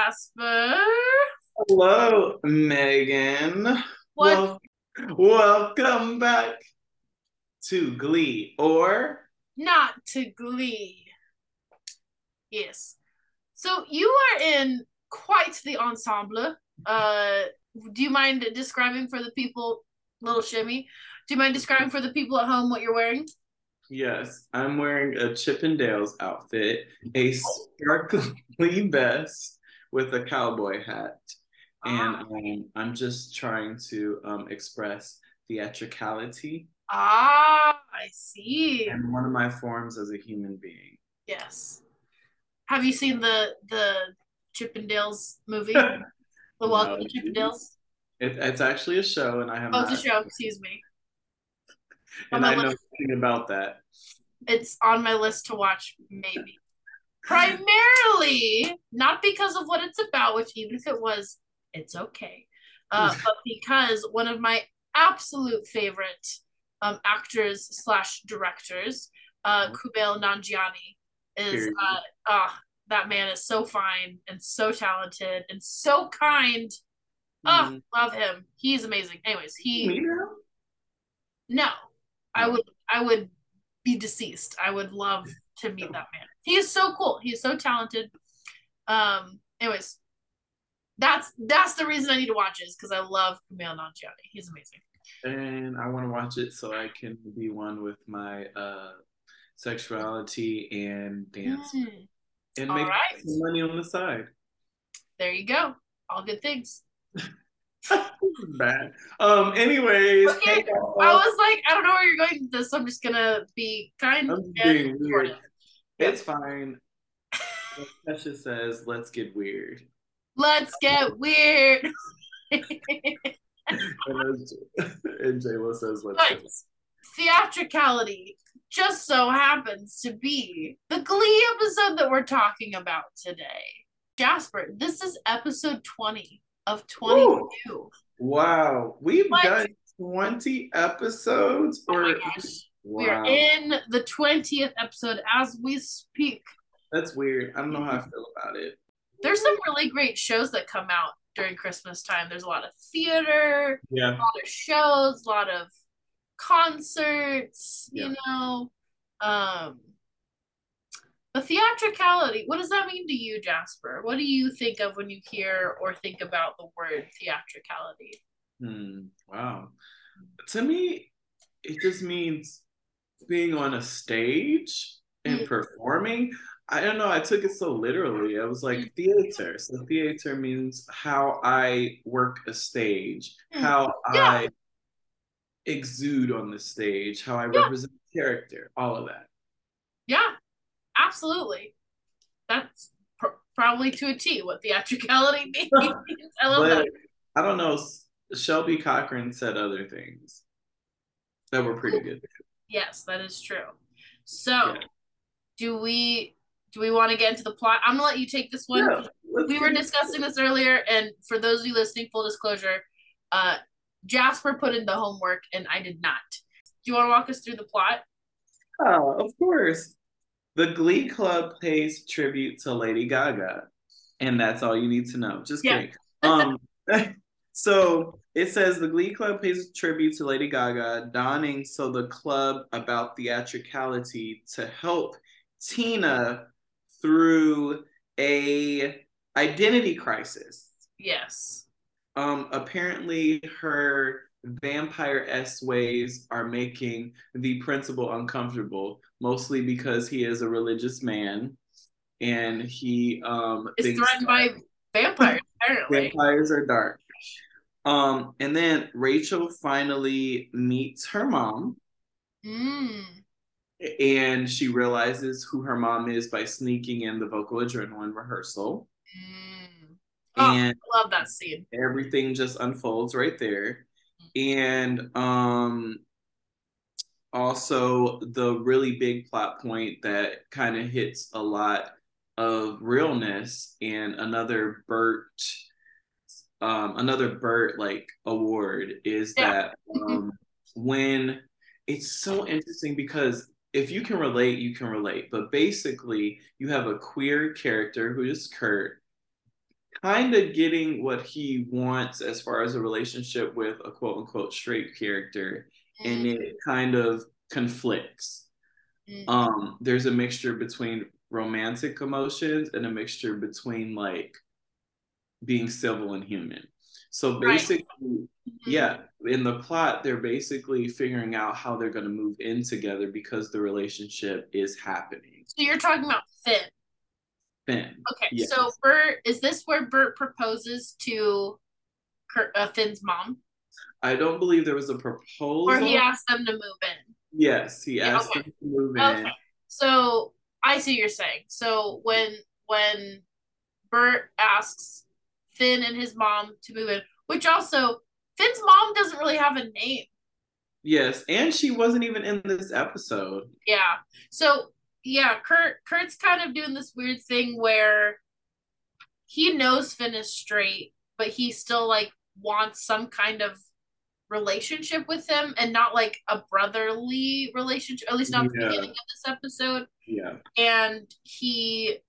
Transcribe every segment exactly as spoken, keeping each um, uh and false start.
Jasper. Hello, Megan. What? Well, welcome back to Glee, or Not to Glee. Yes. So you are in quite the ensemble. Uh, do you mind describing for the people, little shimmy? Do you mind describing for the people at home what you're wearing? yes, I'm wearing a Chippendales outfit, a sparkly vest with a cowboy hat, and Ah, um, I'm just trying to um, express theatricality ah, I see. and one of my forms as a human being. Yes. Have you seen the the Chippendales movie? The No, Welcome to Chippendales? it, it's actually a show, and I have Oh, it's a not, show. Excuse me. On and my I know list. nothing about that. It's on my list to watch, maybe. Primarily, not because of what it's about, which even if it was, it's okay. Uh, but because one of my absolute favorite um, actors slash directors, uh, Kumail Nanjiani, is Period. uh, uh, that man is so fine and so talented and so kind. Oh, Hmm. love him. He's amazing. Anyways, he Me now? no, I Oh. would I would be deceased. I would love to meet that man. He is so cool. He is so talented. Um, anyways, that's that's the reason I need to watch it is because I love Kumail Nanjiani. He's amazing. And I want to watch it so I can be one with my uh, sexuality and dance Mm. and All make right, some money on the side. there you go. All good things. Bad. Um. Anyways, hey Okay, I y'all. was like, I don't know where you're going with this, so I'm just gonna be kind I'm just and being weird. supportive. Yep. It's fine. Like Kesha says, let's get weird. Let's get weird. And, as, and J-Lo says, let's But get theatricality just so happens to be the Glee episode that we're talking about today. Jasper, this is episode twenty of Woo! twenty-two. Wow. We've What? done twenty episodes Oh my or gosh. We are wow. in the twentieth episode as we speak. That's weird. I don't know how I feel about it. There's some really great shows that come out during Christmas time. There's a lot of theater, a Yeah. lot of shows, a lot of concerts, Yeah. you know. Um, The theatricality, what does that mean to you, Jasper? What do you think of when you hear or think about the word theatricality? Hmm. Wow. To me, it just means being on a stage and Mm, performing. I don't know. I took it so literally. I was mm, like, theater. So theater means how I work a stage, mm. how Yeah, I exude on the stage, how I yeah, represent character, all of that. yeah, absolutely. That's pr- probably to a T what theatricality means. I love But that. I don't know. Shelby Cochran said other things that were pretty good. Yes, that is true. So, Yeah. do we do we want to get into the plot? I'm gonna let you take this one. Yeah. Let's We get were into discussing it. this earlier, and for those of you listening, full disclosure, uh, Jasper put in the homework and I did not. Do you want to walk us through the plot? Oh, of course. The Glee Club pays tribute to Lady Gaga, and that's all you need to know. Just Yeah. kidding. Um, so it says the Glee Club pays tribute to Lady Gaga, donning so the club about theatricality to help Tina through a identity crisis. Yes. Um, apparently, her vampire S ways are making the principal uncomfortable, mostly because he is a religious man and he um, Is thinks threatened by vampires, apparently. vampires are dark. Um, and then Rachel finally meets her mom Mm. and she realizes who her mom is by sneaking in the vocal adrenaline rehearsal. Mm. Oh, And I love that scene. everything just unfolds right there. And um also the really big plot point that kind of hits a lot of realness and another Bert um another Bert like award is Yeah. that um when it's so interesting because if you can relate you can relate, but basically you have a queer character who is Kurt kind of getting what he wants as far as a relationship with a quote unquote straight character, and Mm, it kind of conflicts. mm. Um, there's a mixture between romantic emotions and a mixture between like being civil and human. So Right. basically, Mhm. yeah, in the plot, they're basically figuring out how they're going to move in together because the relationship is happening. So you're talking about Finn. Finn, Okay, yes. so Bert, is this where Bert proposes to Kurt, uh, Finn's mom, I don't believe there was a or he proposal. asked them to move in? Yes, he Yeah. asked them Okay. to move Okay. in. So I see what you're saying. So when when Bert asks Finn and his mom to move in, which also Finn's mom doesn't really have a name. Yes, and she wasn't even in this episode. Yeah. So yeah, Kurt Kurt's kind of doing this weird thing where he knows Finn is straight, but he still like wants some kind of relationship with him and not like a brotherly relationship, at least not at the beginning Yeah, of this episode. yeah. And he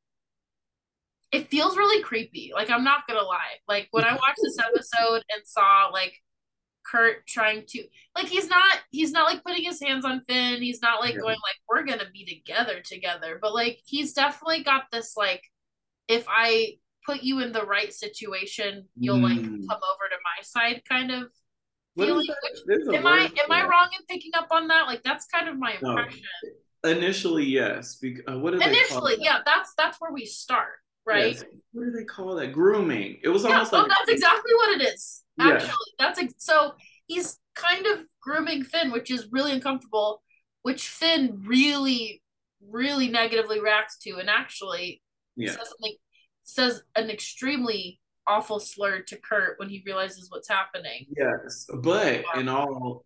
it feels really creepy. Like I'm not gonna lie. Like when I watched this episode and saw like Kurt trying to like he's not he's not like putting his hands on Finn. He's not like going Yeah. like we're gonna be together together. But like he's definitely got this like if I put you in the right situation, you'll like Mm. come over to my side kind of What is feeling. that? Which There's a am I word am for I that. wrong in picking up on that? Like that's kind of my No, impression. initially, yes. Be- uh, what do they call Initially, that? yeah, that's that's where we start, right? Yes. What do they call that? Grooming. It was Yeah, almost oh, like, that's exactly what it is. yeah, Actually, that's ex- so he's kind of grooming Finn, which is really uncomfortable, which Finn really, really negatively reacts to, and actually yeah. says something, says an extremely awful slur to Kurt when he realizes what's happening. Yes, but Yeah, in all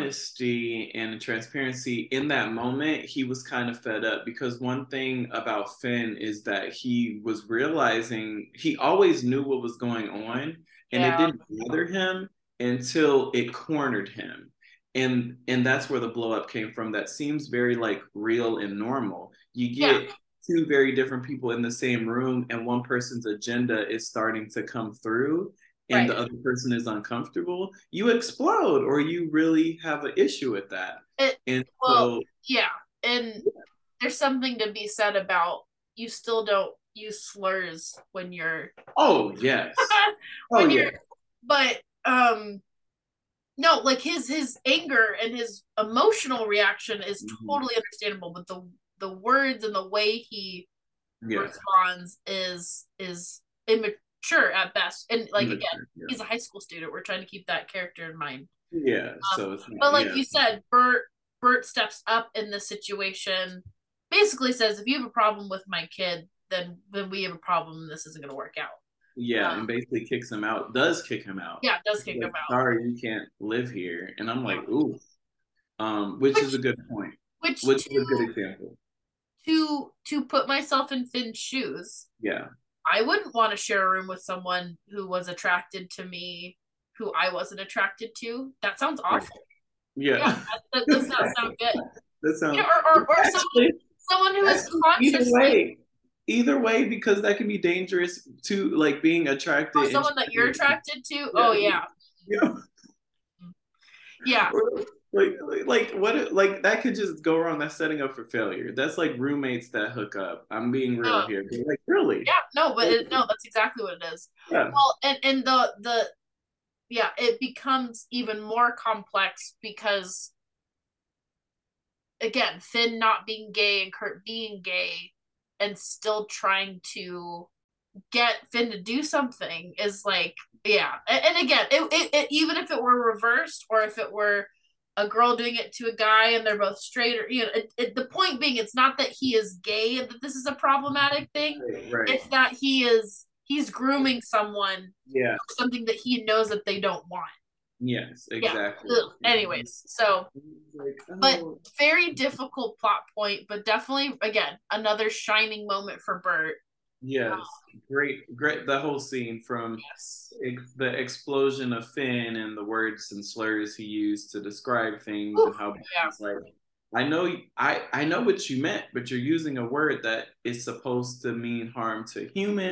honesty and transparency, in that moment, he was kind of fed up because one thing about Finn is that he was realizing he always knew what was going on, and it yeah, didn't bother him until it cornered him. And and that's where the blow up came from. That seems very like real and normal. You yeah, get two very different people in the same room, and one person's agenda is starting to come through and right. the other person is uncomfortable, you explode or you really have an issue with that. It And well, so, yeah, and there's something to be said about you still don't use slurs when you're oh, yes. Oh, when yeah. you're but um no, like his his anger and his emotional reaction is Mhm. totally understandable, but the the words and the way he Yeah. responds is is immature at best. And like again, Immature. Yeah. he's a high school student. We're trying to keep that character in mind. Yeah. Um, So it's not, but like yeah. you said, Bert Bert steps up in this situation, basically says, if you have a problem with my kid, then then we have a problem and this isn't gonna work out. Yeah. Um, And basically kicks him out, does kick him out. yeah, it does He's kick him like, out. sorry, you can't live here. And I'm Yeah. like, ooh, um, which is Which a good point, which which to is a good example. to to put myself in Finn's shoes, Yeah. I wouldn't want to share a room with someone who was attracted to me who I wasn't attracted to. That sounds Right. awful. Yeah, Yeah. that, that does not sound good. That You know, sounds, or, or, or someone actually, someone who is either consciously way, either way, because that can be dangerous to like being or attracted and someone that you're attracted to. Oh yeah, yeah. yeah. Yeah. like, like what? Like that could just go wrong. That's setting up for failure. That's like roommates that hook up. I'm being real Uh, here. Like really? yeah, no, but it, no, that's exactly what it is. Yeah. Well, and and the the yeah, it becomes even more complex because again, Finn not being gay and Kurt being gay and still trying to get Finn to do something is like, yeah. And, and again, it, it, it, even if it were reversed or if it were a girl doing it to a guy and they're both straight, or you know, it, it, the point being, it's not that he is gay and that this is a problematic thing. Right. Right. It's that he is he's grooming someone Yeah. for something that he knows that they don't want. Yes. Yeah. Exactly. Ugh. Anyways, so Like, but oh. very difficult plot point, but definitely again another shining moment for Bert. Yes, Um, great, great. The whole scene from yes. ex- the explosion of Finn and the words and slurs he used to describe things Oof, and how yeah. it's like, I know, I I know what you meant, but you're using a word that is supposed to mean harm to human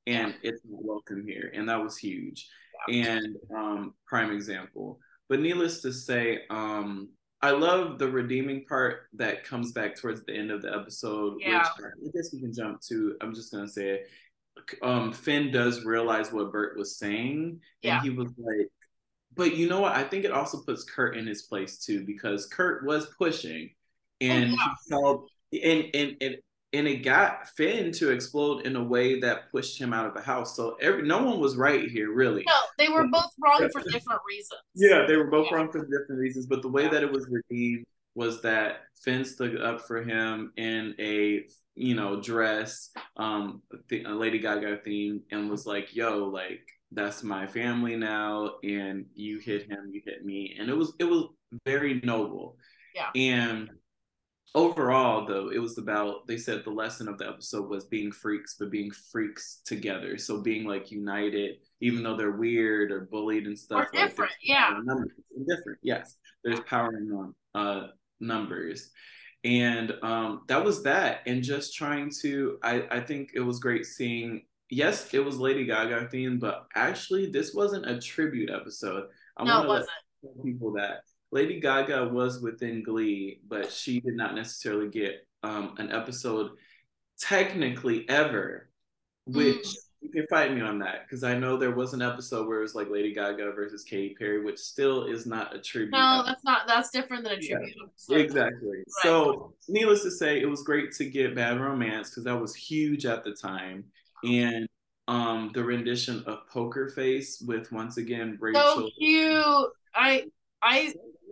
and it's not welcome here. And that was huge. Yeah. And um, prime example. But needless to say, um, I love the redeeming part that comes back towards the end of the episode, Yeah. which I guess we can jump to. I'm just gonna say it. Um, Finn does realize what Bert was saying, and Yeah. he was like, but you know what? I think it also puts Kurt in his place too, because Kurt was pushing, and Oh, yeah. he felt, and and and and it got Finn to explode in a way that pushed him out of the house. So every no one was right here, really. No, they were both wrong for different reasons. Yeah, they were both yeah. wrong for different reasons, but the way yeah. that it was redeemed was that Finn stood up for him in a you know dress, um, a Lady Gaga theme, and was like, "Yo, like that's my family now, and you hit him, you hit me," and it was it was very noble. Yeah. And overall, though, it was about, they said the lesson of the episode was being freaks, but being freaks together. So being like united, even though they're weird or bullied and stuff. Or different, like, yeah. Different, yes. There's power in uh, numbers. And um, that was that. And just trying to, I, I think it was great seeing, yes, it was Lady Gaga themed, but actually this wasn't a tribute episode. I no, want it to wasn't. let people that Lady Gaga was within Glee, but she did not necessarily get um, an episode technically ever, which mm. you can fight me on that, because I know there was an episode where it was like Lady Gaga versus Katy Perry, which still is not a tribute. No, episode. that's not, that's different than a tribute yeah, episode. Exactly. Right. So needless to say, it was great to get Bad Romance, because that was huge at the time. And um, the rendition of Poker Face with, once again, Rachel. So cute. I, I,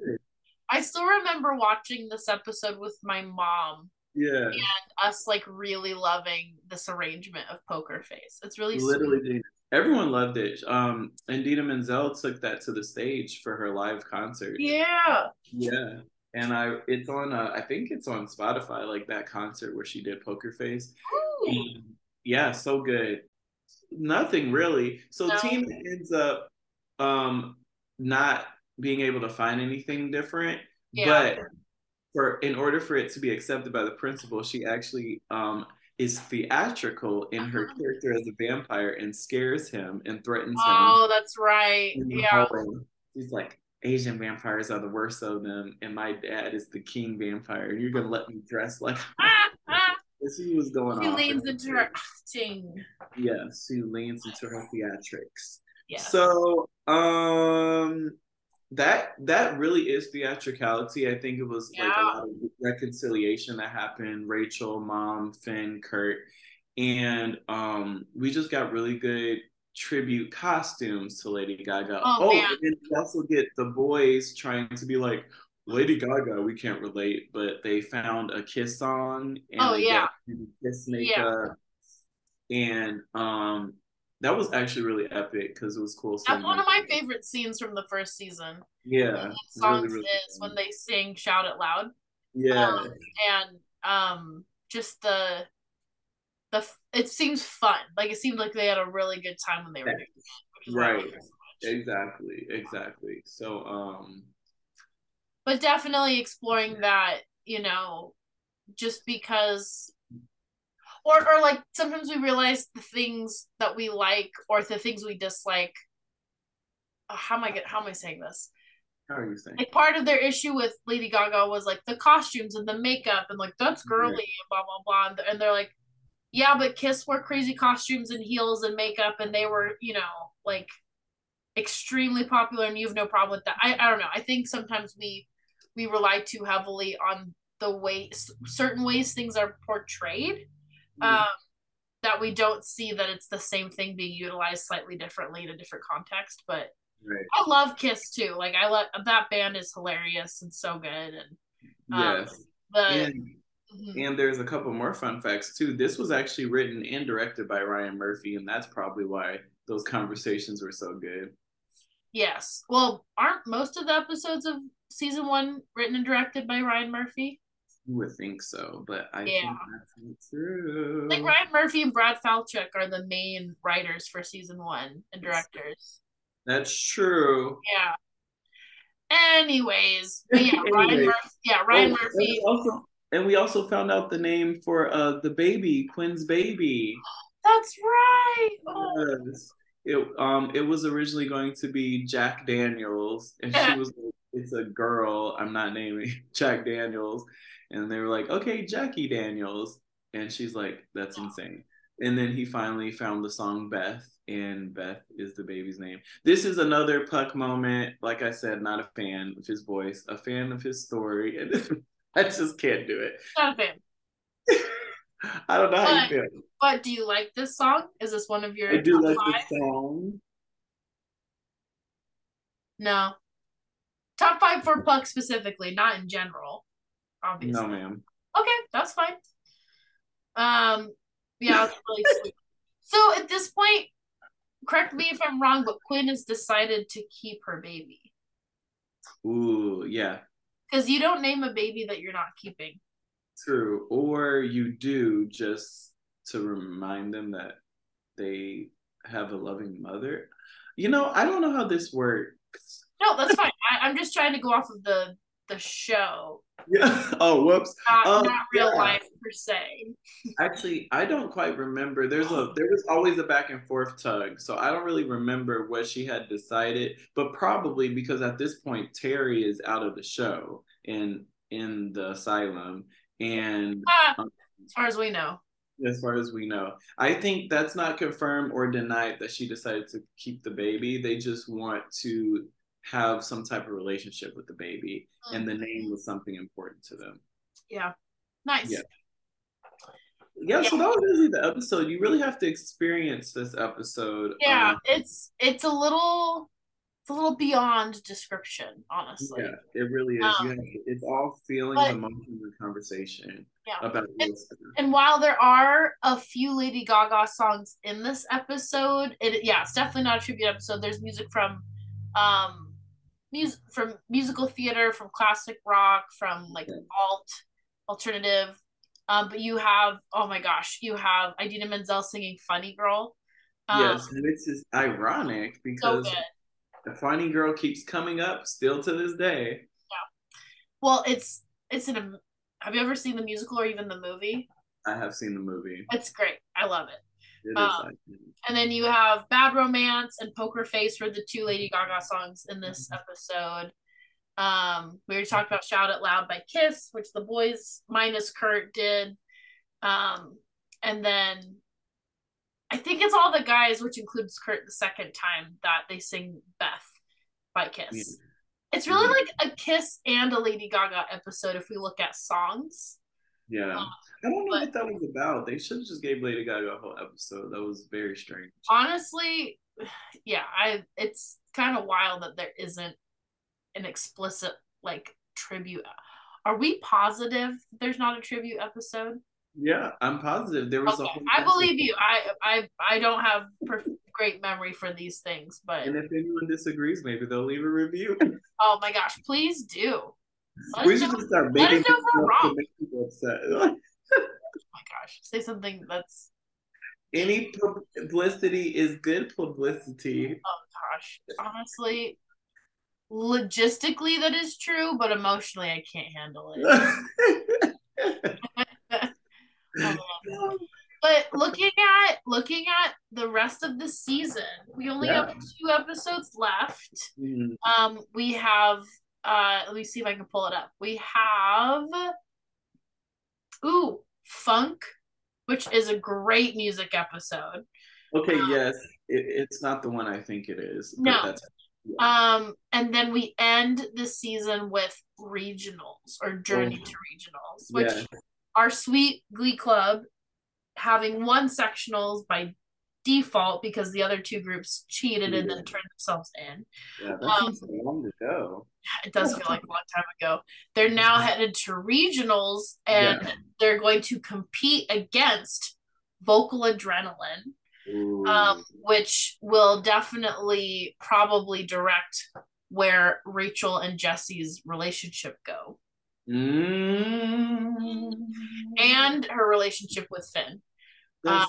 I still remember watching this episode with my mom. Yeah. And us like really loving this arrangement of Poker Face. It's really literally sweet. Everyone loved it. Um, and Idina Menzel took that to the stage for her live concert. Yeah. Yeah. And I, it's on, uh, I think it's on Spotify, like that concert where she did Poker Face. And, yeah, so good. Nothing really. So no. Tina ends up um not being able to find anything different, yeah. but for in order for it to be accepted by the principal, she actually um is theatrical in her character as a vampire and scares him and threatens oh, him. Oh, that's right. Yeah. Hallway. She's like, Asian vampires are the worst of them, and my dad is the king vampire, and you're gonna let me dress like she was going she off. She leans into her acting. Yes, she leans into her theatrics. Yes. So um that that really is theatricality. I think it was yeah. like a lot of reconciliation that happened. Rachel, Mom, Finn, Kurt, and um we just got really good tribute costumes to Lady Gaga. Oh, oh man. And we also get the boys trying to be like, Lady Gaga, we can't relate, but they found a Kiss song and oh yeah Kiss makeup, yeah. and um that was actually really epic because it was cool. That's one of my favorite scenes from the first season. Yeah, the songs really, really is fun. When they sing "Shout It Loud." Yeah, um, and um, just the the it seems fun. Like it seemed like they had a really good time when they were doing it. Right. So exactly. Exactly. So um. But definitely exploring that, you know, just because. Or, or like sometimes we realize the things that we like or the things we dislike. Oh, how am I get? How am I saying this? How are you saying? Like part of their issue with Lady Gaga was like the costumes and the makeup and like that's girly yeah. and blah blah blah. And they're like, yeah, but Kiss wore crazy costumes and heels and makeup and they were, you know, like extremely popular and you have no problem with that. I, I don't know. I think sometimes we we rely too heavily on the way certain ways things are portrayed. Um, that we don't see that it's the same thing being utilized slightly differently in a different context. But right. I love Kiss too. Like I love that band is hilarious and so good. And um, yes, the, and, mm-hmm. and there's a couple more fun facts too. This was actually written and directed by Ryan Murphy, and that's probably why those conversations were so good. Yes. Well, aren't most of the episodes of season one written and directed by Ryan Murphy? You would think so, but I yeah. think that's not true. Like Ryan Murphy and Brad Falchuk are the main writers for season one and directors. That's true. Yeah. Anyways, but yeah, Ryan Anyways. Murphy. Yeah, Ryan oh, Murphy. And, also, and we also found out the name for uh the baby, Quinn's baby. That's right. Oh. Yes. It um it was originally going to be Jack Daniels, and she was like, it's a girl. I'm not naming Jack Daniels, and they were like, okay, Jackie Daniels, and she's like, that's insane. And then he finally found the song Beth, and Beth is the baby's name. This is another Puck moment. Like I said, not a fan of his voice, a fan of his story, and I just can't do it. Not a fan. I don't know how But, you feel. but do you like this song? Is this one of your I do top like five? this song. No. Top five for Puck specifically, not in general. Obviously. No, ma'am. Okay, that's fine. Um, yeah, it's really sweet. So at this point, correct me if I'm wrong, but Quinn has decided to keep her baby. Ooh, yeah. Because you don't name a baby that you're not keeping. True. Or you do just to remind them that they have a loving mother. You know, I don't know how this works. No, that's fine. I, I'm just trying to go off of the the show. Yeah. Oh, whoops. Not, um, not real yeah. life per se. Actually, I don't quite remember. There's a there was always a back and forth tug, so I don't really remember what she had decided. But probably because at this point Terry is out of the show and in the asylum, and Ah, um, as far as we know. as far as we know, I think that's not confirmed or denied that she decided to keep the baby. They just want to have some type of relationship with the baby, mm. and the name was something important to them. Yeah, nice. Yeah. Yeah, yeah, so that was really the episode. You really have to experience this episode. Yeah, um, it's it's a little it's a little beyond description, honestly. Yeah, it really is. Um, you have to, it's all feelings, but, emotions, and conversation yeah. about and, and while there are a few Lady Gaga songs in this episode, it yeah, it's definitely not a tribute episode. There's music from um music from musical theater, from classic rock, from like yeah. alt alternative. Um, but you have, oh my gosh, you have Idina Menzel singing Funny Girl. Um, yes, and this is ironic because so the Funny Girl keeps coming up still to this day. Yeah. Well, it's, it's an, have you ever seen the musical or even the movie? I have seen the movie. It's great. I love it. It um, is. Like, and then you have Bad Romance and Poker Face were the two Lady Gaga songs in this episode. Um, we already talked about Shout It Loud by Kiss, which the boys minus Kurt did. Um, and then I think it's all the guys, which includes Kurt the second time, that they sing Beth by Kiss. Yeah. It's really like a Kiss and a Lady Gaga episode if we look at songs. Yeah. Um, I don't know but, what that was about. They should have just gave Lady Gaga a whole episode. That was very strange. Honestly, yeah, I it's kind of wild that there isn't an explicit like tribute. Are we positive there's not a tribute episode? Yeah, I'm positive there was okay. a whole I believe you. I I I don't have perfect, great memory for these things, but and if anyone disagrees, maybe they'll leave a review. Oh my gosh, please do. Let we should know, just start making people wrong. Make people upset. Oh my gosh, say something that's any publicity is good publicity. Oh gosh, honestly. Logistically that is true, but emotionally I can't handle it. um, but looking at looking at the rest of the season, we only yeah. have two episodes left. Mm-hmm. Um, we have uh let me see if I can pull it up. We have ooh, Funk, which is a great music episode. Okay, um, yes. It, it's not the one I think it is. No. That's Yeah. Um, and then we end the season with regionals or journey oh. to regionals, which yeah. our sweet Glee Club having won sectionals by default because the other two groups cheated yeah. and then turned themselves in. Yeah, that um, seems long ago. It does feel like a long time ago. They're now headed to regionals and yeah. they're going to compete against Vocal Adrenaline. Um, which will definitely probably direct where Rachel and Jesse's relationship go. Mm. And her relationship with Finn. Um,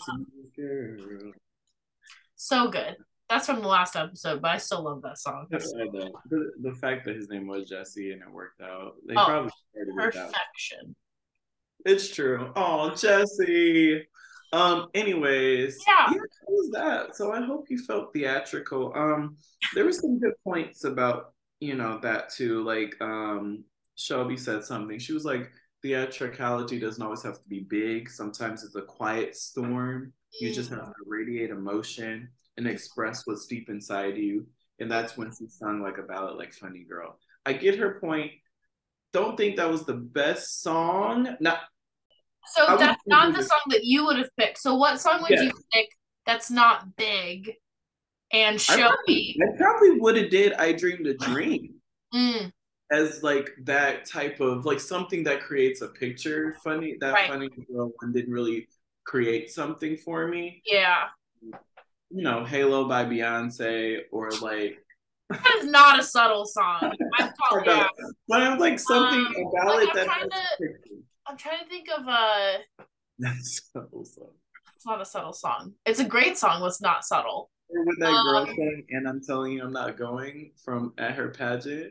so good. That's from the last episode, but I still love that song. I know. The, the fact that his name was Jesse and it worked out. They oh, probably started perfection. It out. It's true. Oh, Jesse. Um, anyways, Yeah. yeah, how was that? So I hope you felt theatrical. Um, there were some good points about, you know, that too. Like, um, Shelby said something. She was like, theatricality doesn't always have to be big. Sometimes it's a quiet storm. You just have to radiate emotion and express what's deep inside you. And that's when she sung like a ballad like Funny Girl. I get her point. Don't think that was the best song. Not I So would that's not the song that you would have picked. So what song would yeah. you pick that's not big and I probably, showy? I probably would have did I Dreamed a Dream Mm, as like that type of like something that creates a picture. Funny that right. Funny Girl one didn't really create something for me. Yeah. You know, Halo by Beyonce or like That is not a subtle song. I'm I call know, yeah. but I'm like something Um about like it I'm that trying has to a picture. I'm trying to think of a That's so so. it's not a subtle song. It's a great song, was not subtle. Or when that girl Um sang, and I'm telling you I'm not going from at her pageant.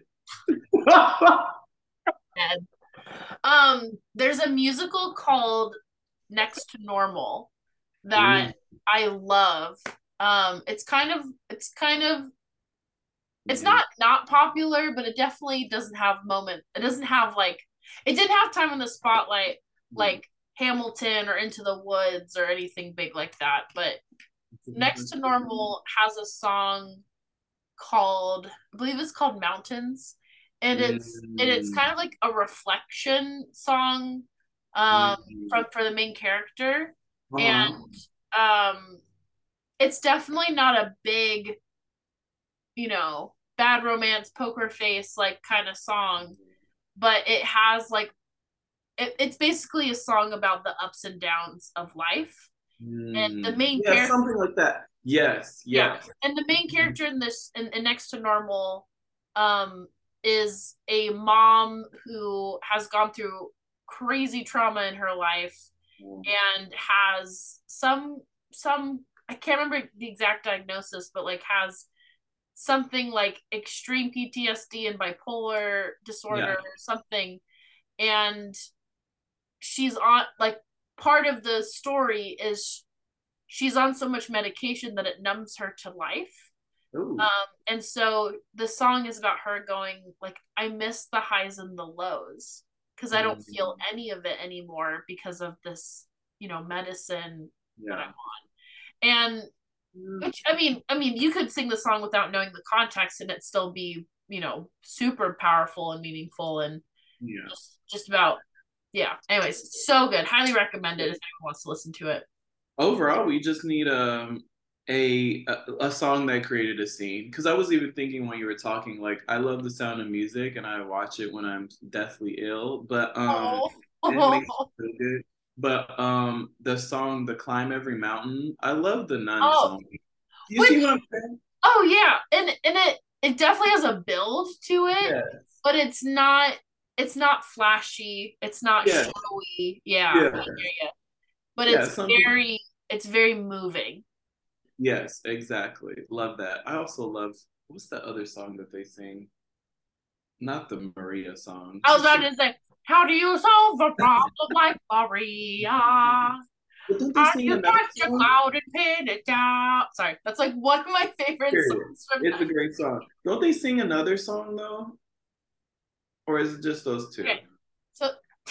Ed. Um there's a musical called Next to Normal that Ooh. I love. Um it's kind of it's kind of it's Mhm. not not popular, but it definitely doesn't have moment. It doesn't have like it didn't have time in the spotlight Mhm. like Hamilton or Into the Woods or anything big like that. But Next to Normal has a song called I believe it's called Mountains, and it's and it's Mm. kind of like a reflection song um Mhm. from for the main character, Uh-huh. and um it's definitely not a big, you know, bad romance poker face like kind of song, but it has like it, it's basically a song about the ups and downs of life, and the Mm. main Yeah, character something like that. Yes, yeah, yes. and the main character in this in, in Next to Normal um is a mom who has gone through crazy trauma in her life and has some some I can't remember the exact diagnosis, but like has something like extreme P T S D and bipolar disorder Yeah. or something, and she's on like part of the story is she's on so much medication that it numbs her to life. Ooh. Um, and so the song is about her going like, I miss the highs and the lows because I don't feel Mm. any of it anymore because of this, you know, medicine that I'm Yeah. on. And Mm. which I mean, I mean, you could sing the song without knowing the context and it still be, you know, super powerful and meaningful and Yeah. just just about yeah. Anyways, so good. Highly recommended if anyone wants to listen to it. Overall, we just need um a a, a song that created a scene. Because I was even thinking when you were talking, like I love the sound of music and I watch it when I'm deathly ill, but um Oh, it makes oh, me feel good. But um the song "The Climb Every Mountain," I love the Nun oh, song. Do you see which what I'm saying? oh yeah, and and it it definitely has a build to it, Yes. but it's not it's not flashy. It's not Yeah. showy. Yeah, Yeah. yeah, but Yeah. it's Something. very it's very moving. Yes, exactly. Love that. I also love what's the other song that they sing? Not the Maria song. I was about to say, how do you solve a problem like Maria? How But don't they do sing you another catch a song? cloud and pin it down? Sorry, that's like one of my favorite Period. songs from It's a great song. Don't they sing another song though? Or is it just those two? okay. So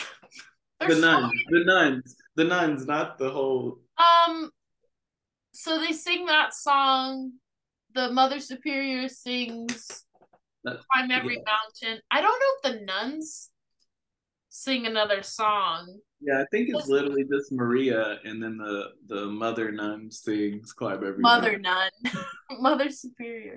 The there's so nuns. The nuns. The nuns, not the whole um so they sing that song. The Mother Superior sings that, Climb Every yeah. Mountain. I don't know if the nuns sing another song. Yeah, I think it's literally just Maria and then the the mother nun sings Climb Every Mother Mountain. Nun. Mother Superior.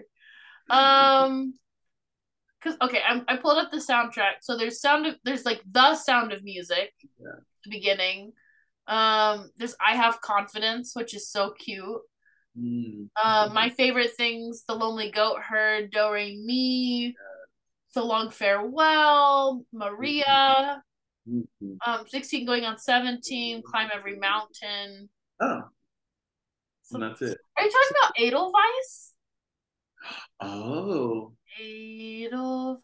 Um because okay, I, I pulled up the soundtrack. So there's sound of there's like the Sound of Music, Yeah. the beginning. Um, there's I Have Confidence, which is so cute. Mm. Uh, my favorite things: The Lonely Goat Herd, Do Re Mi, So Long Farewell, Maria, Mhm. um, sixteen Going on seventeen, Climb Every Mountain. Oh, and Some, that's it. are you talking about Edelweiss? Oh. Edelweiss,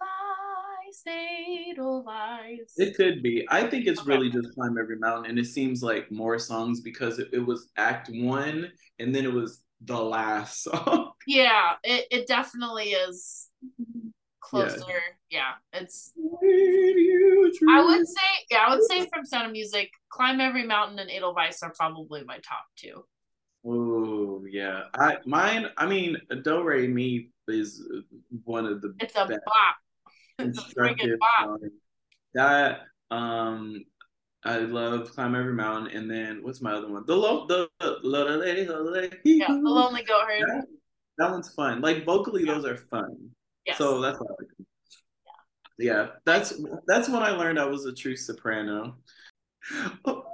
Edelweiss. It could be. I think it's Okay. really just Climb Every Mountain, and it seems like more songs because it, it was Act One, and then it was the last song. Yeah, it, it definitely is Yeah. closer. Yeah, it's. Radio I would Dream. say, yeah, I would say from Sound of Music, Climb Every Mountain and Edelweiss are probably my top two. Oh yeah, I mine. I mean, Do Re Mi is one of the It's a best bop. It's a friggin' instructive bop. songs. That um, I love Climb Every Mountain, and then what's my other one? The low, the Little Lady, Little Lady. Yeah, The Lonely Goat Herd. That, that one's fun. Like vocally, Yeah. those are fun. Yes. So that's why I like them. Yeah, that's that's when I learned I was a true soprano. On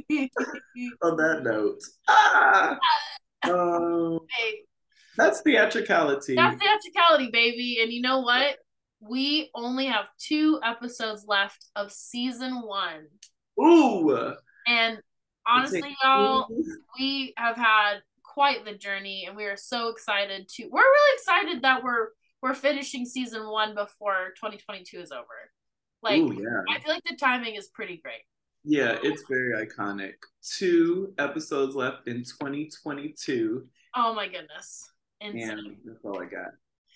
that note, ah, um, Hey, that's theatricality. that's theatricality, baby. And you know what? We only have two episodes left of season one. Ooh, And honestly, y'all, we have had quite the journey, and we are so excited to. We're really excited that we're we're finishing season one before twenty twenty-two is over. Like, Ooh, yeah. I feel like the timing is pretty great. Yeah, it's very iconic. Two episodes left in twenty twenty-two. Oh my goodness. Insane. And that's all I got.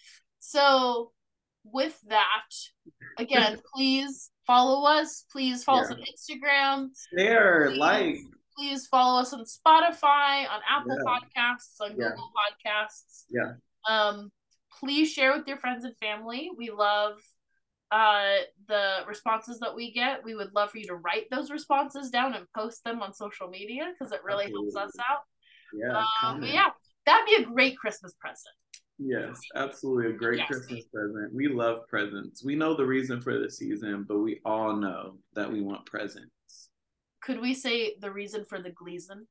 So, with that, again, please follow us. Please follow us Yeah. on Instagram. Share, Please, like. please follow us on Spotify, on Apple Yeah. Podcasts, on Yeah. Google Podcasts. Yeah. Um, please share with your friends and family. We love uh the responses that we get. We would love for you to write those responses down and post them on social media because it really Absolutely. helps us out. Yeah. Um, but yeah, that'd be a great Christmas present. Yes, absolutely. A great Yes. Christmas present. We love presents. We know the reason for the season, but we all know that we want presents. Could we say the reason for the Gleason?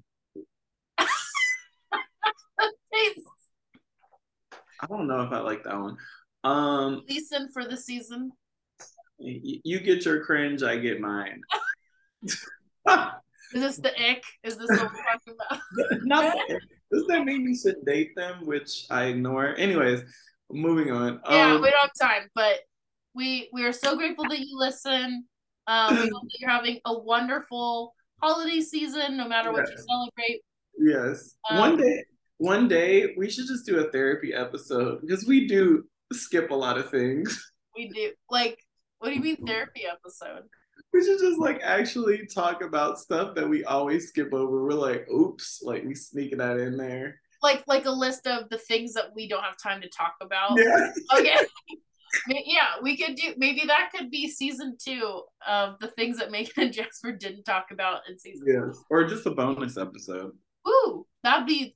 I don't know if I like that one. Um, Gleason for the season. y- you get your cringe, I get mine. Is this the ick? Is this what we're talking about? Not that. Does that mean you should date them, which I ignore? Anyways, moving on. Yeah, Um, we don't have time, but we we are so grateful that you listen. Um, we hope that you're having a wonderful holiday season, no matter what you Yeah. celebrate. Yes. Um, one day, one day we should just do a therapy episode because we do skip a lot of things. We do. Like, what do you mean therapy episode? We should just like actually talk about stuff that we always skip over. We're like, oops, like we sneaking that in there. Like like a list of the things that we don't have time to talk about. Yeah. Okay. Yeah, we could do maybe that could be season two of the things that Megan and Jasper didn't talk about in season Yes. one. Or just a bonus episode. Ooh, that'd be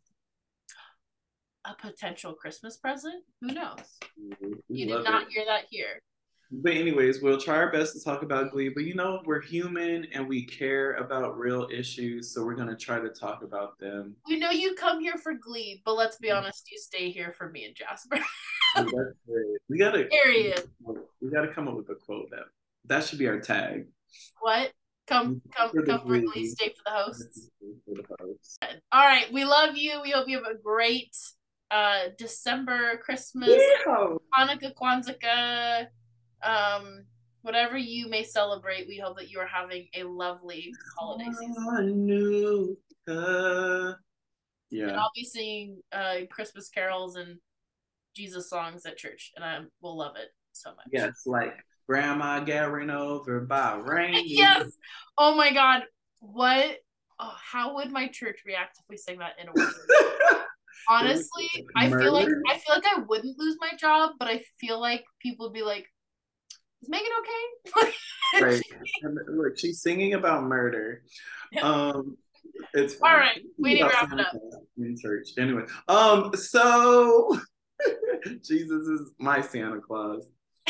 a potential Christmas present. Who knows? We You did love not it. hear that here. But anyways, we'll try our best to talk about Glee. But you know, we're human and we care about real issues, so we're gonna try to talk about them. We know you come here for Glee, but let's be honest, you stay here for me and Jasper. That's great. We gotta Period. we gotta come up with a quote that that should be our tag. What? Come, come, For the come for Glee, Glee. stay for the hosts. For the hosts. All right, we love you. We hope you have a great uh December, Christmas, Yeah. Hanukkah, Kwanzaa, um, whatever you may celebrate. We hope that you are having a lovely holiday season. Hanukkah. Yeah. And I'll be singing uh Christmas carols and Jesus songs at church, and I will love it so much. Yes, like Grandma Gathering Over by Rain. Yes. Oh my God. What? Oh, how would my church react if we sang that in a way? Honestly, I feel like I feel like I wouldn't lose my job, but I feel like people would be like, "Is Megan okay?" Right. Look, she's singing about murder. Um, it's all right. We need to wrap it up in church. Anyway, um, so Jesus is my Santa Claus.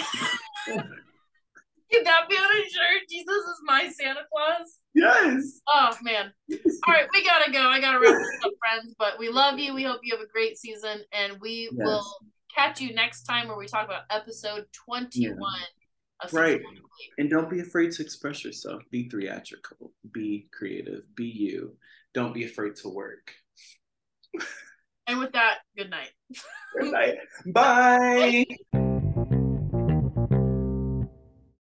Could that be on a shirt? Jesus is my Santa Claus. Yes. Oh man. All right, we gotta go. I gotta wrap this up, friends. But we love you. We hope you have a great season, and we yes. will catch you next time where we talk about episode twenty-one. Yeah. Of right. And don't be afraid to express yourself. Be theatrical. Be creative. Be you. Don't be afraid to work. And with that, good night. Good night. Bye.